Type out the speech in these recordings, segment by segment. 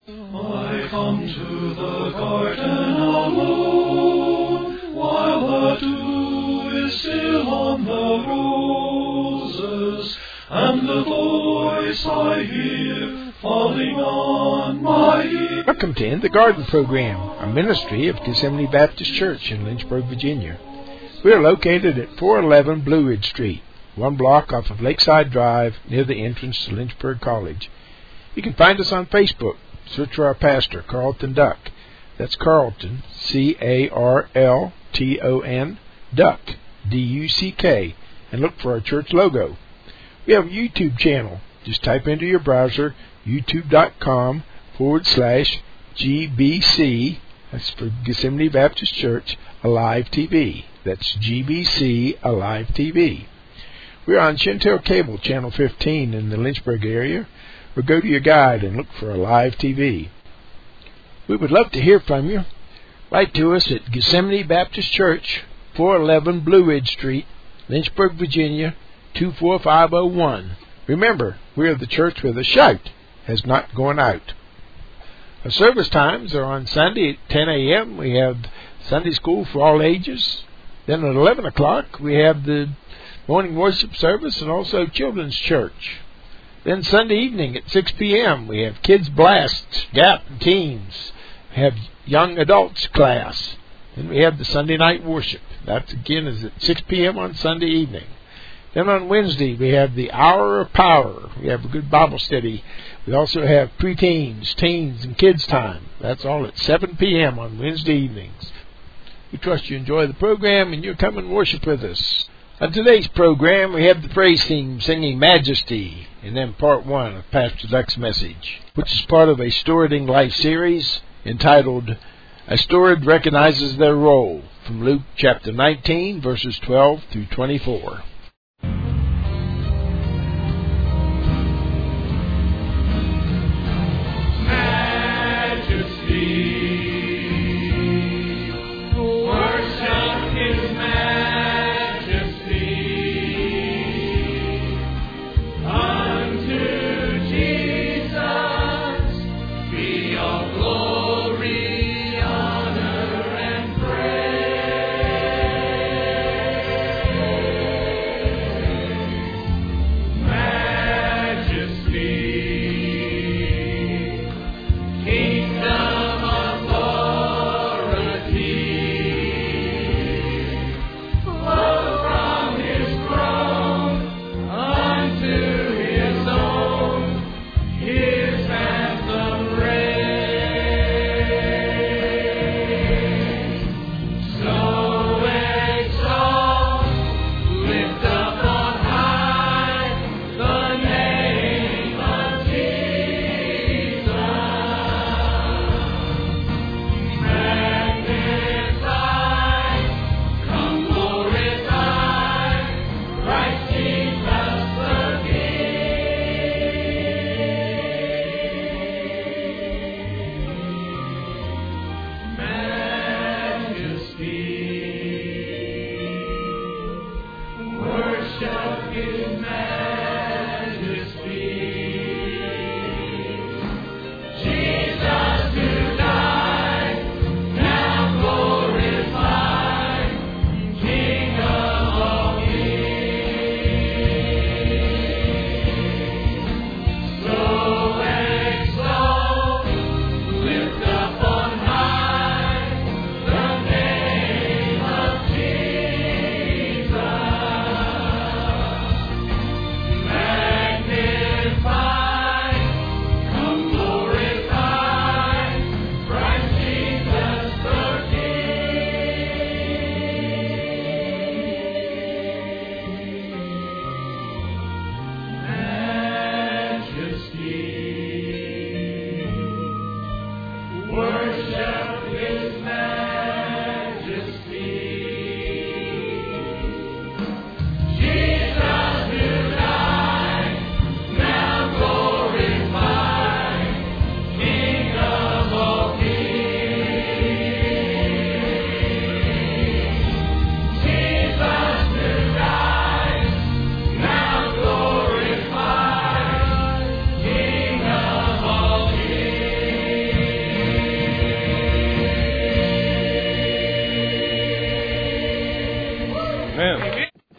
I come to the garden alone, while the dew is still on the roses, and the voice I hear falling on my ear. Welcome to In the Garden program, a ministry of Gethsemane Baptist Church in Lynchburg, Virginia. We are located at 411 Blue Ridge Street, one block off of Lakeside Drive near the entrance to Lynchburg College. You can find us on Facebook. Search for our pastor, Carlton Duck. That's Carlton, C-A-R-L-T-O-N, Duck, D-U-C-K, and look for our church logo. We have a YouTube channel. Just type into your browser youtube.com/GBC, that's for Gethsemane Baptist Church, Alive TV. That's GBC Alive TV. We're on Chantel Cable, Channel 15 in the Lynchburg area, or go to your guide and look for Alive TV. We would love to hear from you. Write to us at Gethsemane Baptist Church, 411 Blue Ridge Street, Lynchburg, Virginia, 24501. Remember, we are the church where the shout has not gone out. Our service times are on Sunday at 10 a.m. We have Sunday school for all ages. Then at 11 o'clock, we have the morning worship service and also children's church. Then Sunday evening at 6 p.m., we have Kids Blast, Gap, and Teens. We have Young Adults class. Then we have the Sunday night worship. That, again, is at 6 p.m. on Sunday evening. Then on Wednesday, we have the Hour of Power. We have a good Bible study. We also have preteens, teens, and kids time. That's all at 7 p.m. on Wednesday evenings. We trust you enjoy the program and you'll come and worship with us. On today's program, we have the praise team singing Majesty, and then part one of Pastor Duck's message, which is part of a Stewarding Life series entitled A Steward Recognizes Their Role, from Luke chapter 19, verses 12 through 24.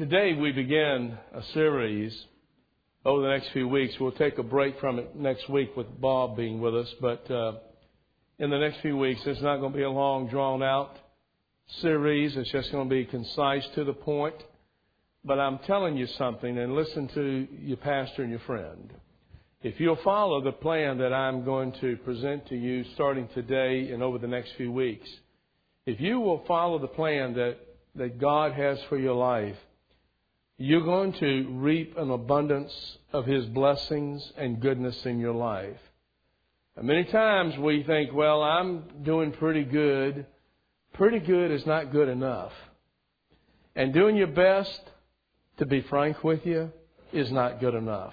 Today we begin a series over the next few weeks. We'll take a break from it next week with Bob being with us. But in the next few weeks, it's not going to be a long, drawn-out series. It's just going to be concise to the point. But I'm telling you something, and listen to your pastor and your friend. If you'll follow the plan that I'm going to present to you starting today and over the next few weeks, if you will follow the plan that God has for your life, you're going to reap an abundance of His blessings and goodness in your life. And many times we think, well, I'm doing pretty good. Pretty good is not good enough. And doing your best, to be frank with you, is not good enough.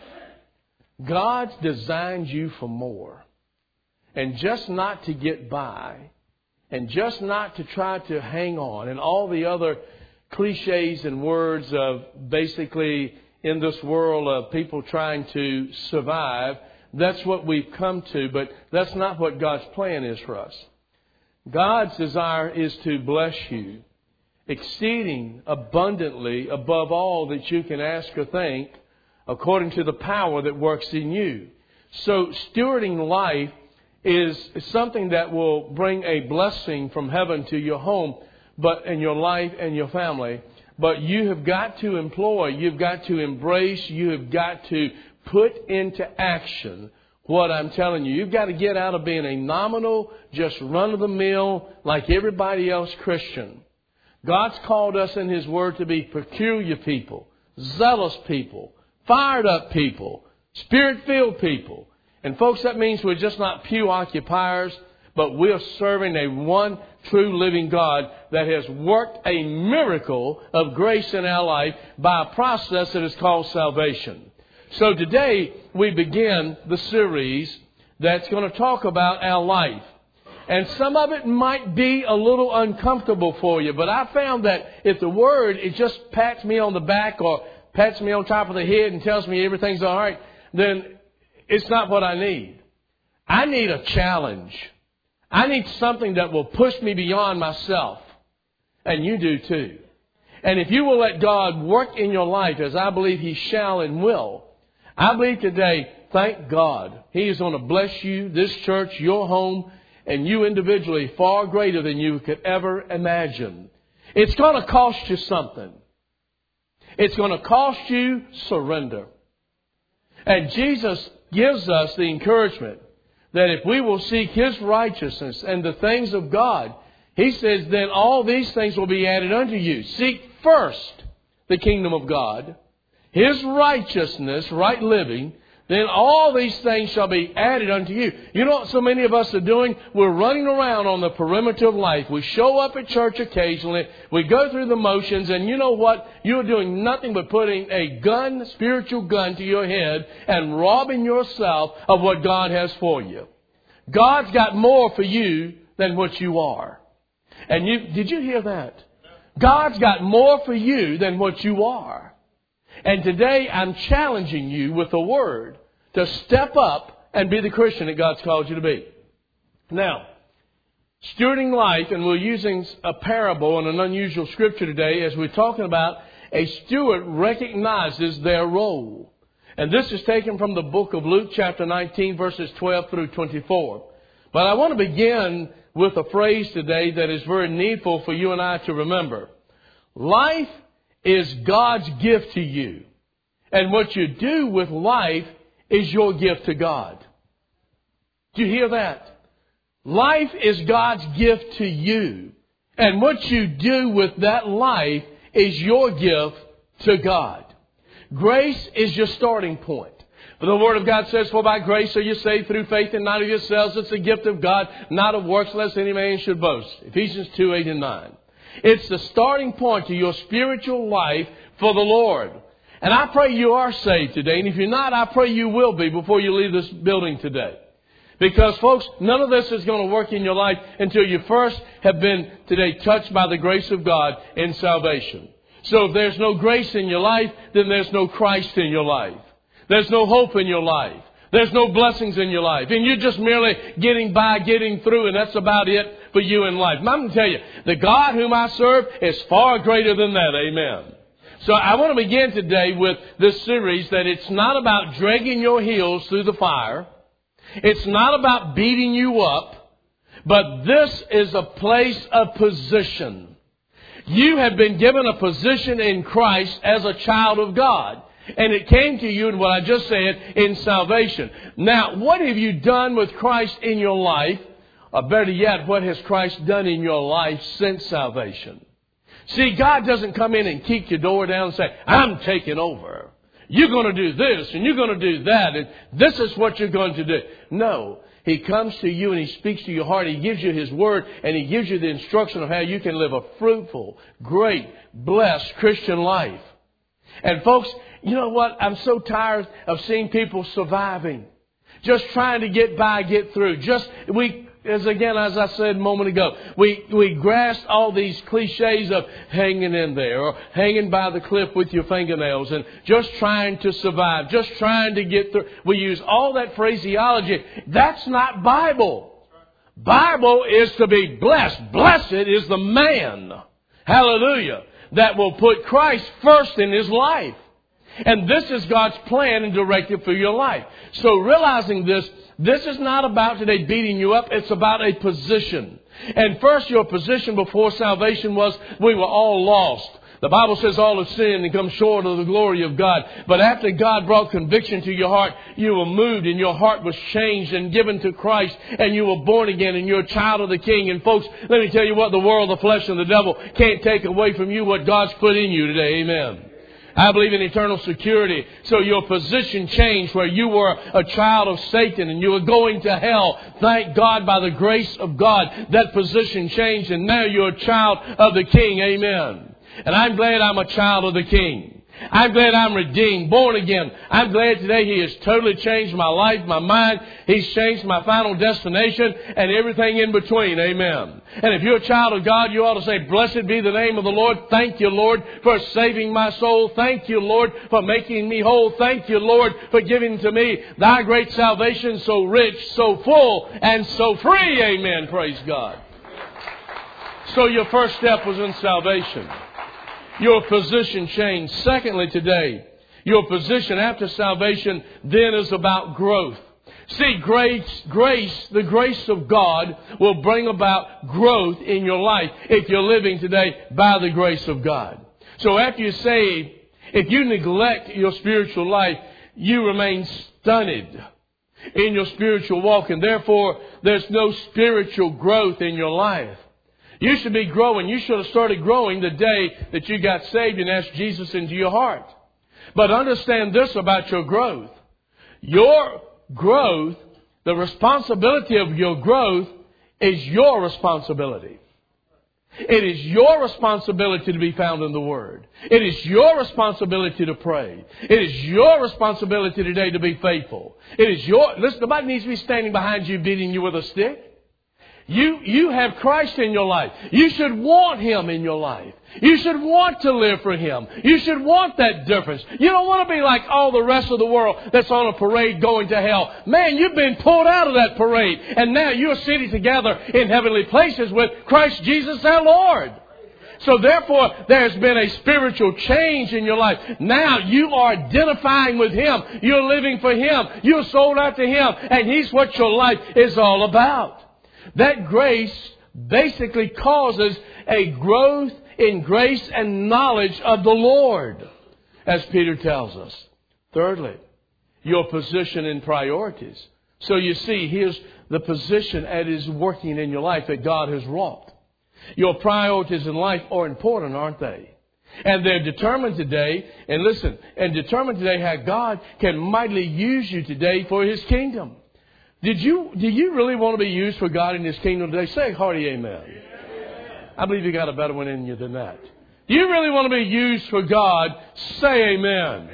God's designed you for more. And just not to get by. And just not to try to hang on. And all the other cliches and words of basically in this world of people trying to survive. That's what we've come to. But that's not what God's plan is for us. God's desire is to bless you exceeding abundantly above all that you can ask or think, according to the power that works in you. So stewarding life is something that will bring a blessing from heaven to your home, but in your life and your family. But you have got to employ, you've got to embrace, you have got to put into action what I'm telling you. You've got to get out of being a nominal, just run-of-the-mill, like everybody else Christian. God's called us in His Word to be peculiar people, zealous people, fired up people, Spirit-filled people. And folks, that means we're just not pew occupiers, but we're serving a one true living God that has worked a miracle of grace in our life by a process that is called salvation. So today we begin the series that's going to talk about our life. And some of it might be a little uncomfortable for you, but I found that if the Word, it just pats me on the back or pats me on top of the head and tells me everything's all right, then it's not what I need. I need a challenge. I need something that will push me beyond myself. And you do too. And if you will let God work in your life, as I believe He shall and will, I believe today, thank God, He is going to bless you, this church, your home, and you individually far greater than you could ever imagine. It's going to cost you something. It's going to cost you surrender. And Jesus gives us the encouragement that if we will seek His righteousness and the things of God, He says, then all these things will be added unto you. Seek first the kingdom of God, His righteousness, right living, then all these things shall be added unto you. You know what so many of us are doing? We're running around on the perimeter of life. We show up at church occasionally. We go through the motions. And you know what? You're doing nothing but putting a gun, spiritual gun to your head and robbing yourself of what God has for you. God's got more for you than what you are. And did you hear that? God's got more for you than what you are. And today I'm challenging you with the Word to step up and be the Christian that God's called you to be. Now, stewarding life, and we're using a parable and an unusual scripture today as we're talking about a steward recognizes their role. And this is taken from the book of Luke chapter 19 verses 12 through 24. But I want to begin with a phrase today that is very needful for you and I to remember. Life is God's gift to you. And what you do with life is your gift to God. Do you hear that? Life is God's gift to you. And what you do with that life is your gift to God. Grace is your starting point. But the Word of God says, for by grace are you saved through faith and not of yourselves. It's a gift of God, not of works, lest any man should boast. Ephesians 2, 8 and 9. It's the starting point to your spiritual life for the Lord. And I pray you are saved today. And if you're not, I pray you will be before you leave this building today. Because, folks, none of this is going to work in your life until you first have been today touched by the grace of God in salvation. So if there's no grace in your life, then there's no Christ in your life. There's no hope in your life. There's no blessings in your life. And you're just merely getting by, getting through, and that's about it for you in life. And I'm going to tell you, the God whom I serve is far greater than that. Amen. So I want to begin today with this series that it's not about dragging your heels through the fire. It's not about beating you up. But this is a place of position. You have been given a position in Christ as a child of God. And it came to you in what I just said, in salvation. Now, what have you done with Christ in your life? Or better yet, what has Christ done in your life since salvation? See, God doesn't come in and kick your door down and say, I'm taking over. You're going to do this and you're going to do that. And this is what you're going to do. No. He comes to you and He speaks to your heart. He gives you His Word and He gives you the instruction of how you can live a fruitful, great, blessed Christian life. And folks, you know what? I'm so tired of seeing people surviving. Just trying to get by, get through. As I said a moment ago, we grasp all these cliches of hanging in there or hanging by the cliff with your fingernails and just trying to survive, just trying to get through. We use all that phraseology. That's not Bible. Bible is to be blessed. Blessed is the man, hallelujah, that will put Christ first in his life. And this is God's plan and directive for your life. So realizing this is not about today beating you up. It's about a position. And first, your position before salvation was we were all lost. The Bible says all have sinned and come short of the glory of God. But after God brought conviction to your heart, you were moved and your heart was changed and given to Christ. And you were born again and you're a child of the King. And folks, let me tell you what, the world, the flesh, and the devil can't take away from you what God's put in you today. Amen. I believe in eternal security. So your position changed where you were a child of Satan and you were going to hell. Thank God by the grace of God that position changed and now you're a child of the King. Amen. And I'm glad I'm a child of the King. I'm glad I'm redeemed, born again. I'm glad today He has totally changed my life, my mind. He's changed my final destination and everything in between. Amen. And if you're a child of God, you ought to say, blessed be the name of the Lord. Thank you, Lord, for saving my soul. Thank you, Lord, for making me whole. Thank you, Lord, for giving to me thy great salvation, so rich, so full, and so free. Amen. Praise God. So your first step was in salvation. Your position changed. Secondly, today, your position after salvation then is about growth. See, the grace of God will bring about growth in your life if you're living today by the grace of God. So after you're saved, if you neglect your spiritual life, you remain stunted in your spiritual walk, and therefore there's no spiritual growth in your life. You should be growing. You should have started growing the day that you got saved and asked Jesus into your heart. But understand this about your growth. Your growth, the responsibility of your growth is your responsibility. It is your responsibility to be found in the Word. It is your responsibility to pray. It is your responsibility today to be faithful. Listen, nobody needs to be standing behind you beating you with a stick. You have Christ in your life. You should want Him in your life. You should want to live for Him. You should want that difference. You don't want to be like all the rest of the world that's on a parade going to hell. Man, you've been pulled out of that parade. And now you're seated together in heavenly places with Christ Jesus our Lord. So therefore, there's been a spiritual change in your life. Now you are identifying with Him. You're living for Him. You're sold out to Him. And He's what your life is all about. That grace basically causes a growth in grace and knowledge of the Lord, as Peter tells us. Thirdly, your position and priorities. So you see, here's the position that is working in your life that God has wrought. Your priorities in life are important, aren't they? And they're determined today, determined today how God can mightily use you today for His kingdom. Do you really want to be used for God in His kingdom today? Say a hearty amen. I believe you got a better one in you than that. Do you really want to be used for God? Say amen.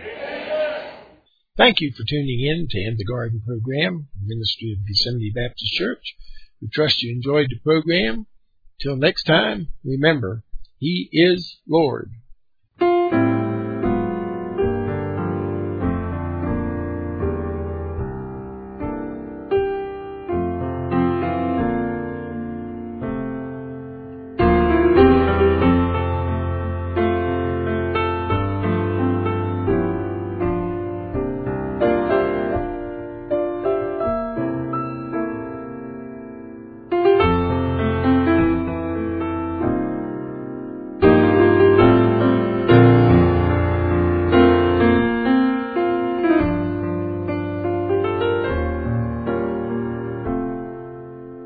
Thank you for tuning in to In the Garden program, Ministry of Gethsemane Baptist Church. We trust you enjoyed the program. Till next time, remember, He is Lord.